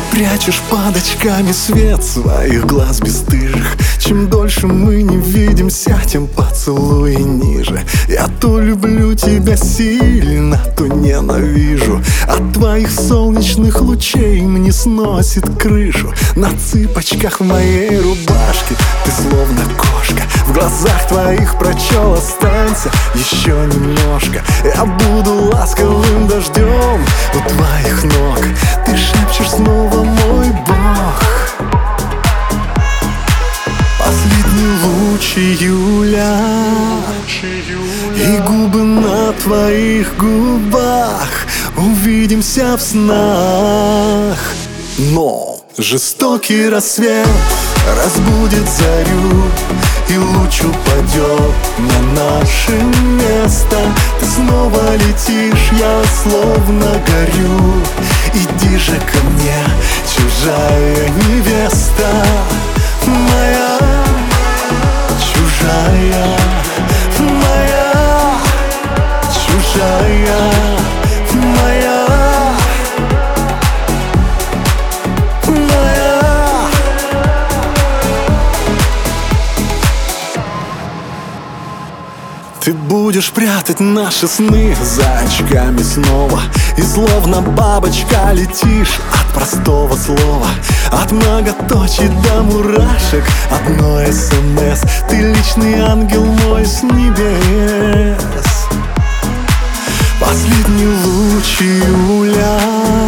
прячешь под очками свет своих глаз бесстыжих. Чем дольше мы не видимся, тем поцелуи ниже. Я то люблю тебя сильно, то ненавижу. От твоих солнечных лучей мне сносит крышу. На цыпочках в моей рубашке ты словно кошка. В глазах твоих прочел: останься еще немножко. Я буду ласковым дождем у твоих ног. Ты шепчешь снова: мой Бог. Последний луч июля, и губы на твоих губах. Увидимся в снах. Но жестокий рассвет разбудит зарю, и луч упадет на наше место. Ты снова летишь, я словно горю. Иди же ко мне, чужая невеста моя, чужая, моя, чужая, моя, моя. Ты будешь прятать наши сны за очками снова, и словно бабочка летишь от простого слова. От многоточий до мурашек одно СМС. Ты личный ангел мой с небес. Последний луч июля,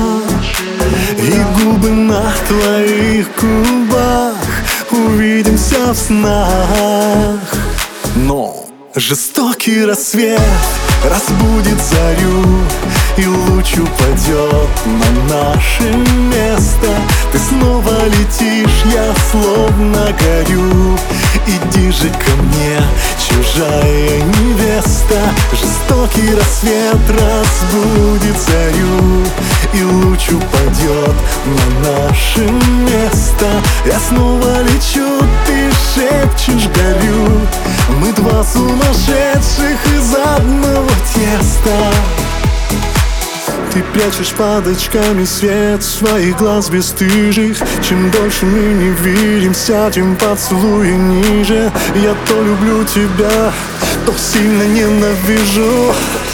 и губы на твоих губах. Увидимся в снах. Но жестокий рассвет разбудит зарю, и луч упадет на наше место. Ты снова летишь, я словно горю. Иди же ко мне, чужая невеста. Жестокий рассвет разбудит зарю, и луч упадет на наше место. Я снова лечу, ты шепчешь: горю. Мы два сумасшедших из одного теста. Ты прячешь под очками свет своих глаз бесстыжих. Чем дольше мы не видимся, тем поцелуи ниже. Я то люблю тебя, то сильно ненавижу.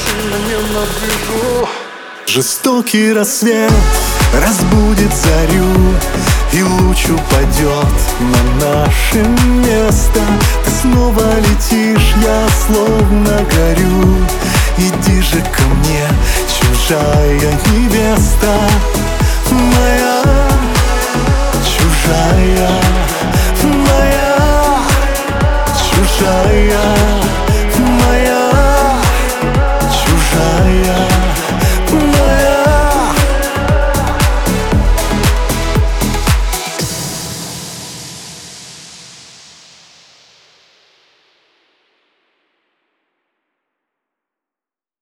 Жестокий рассвет разбудит зарю, и луч упадет на наше место. Ты снова летишь, я словно горю. Иди же ко мне, чужая невеста моя, чужая.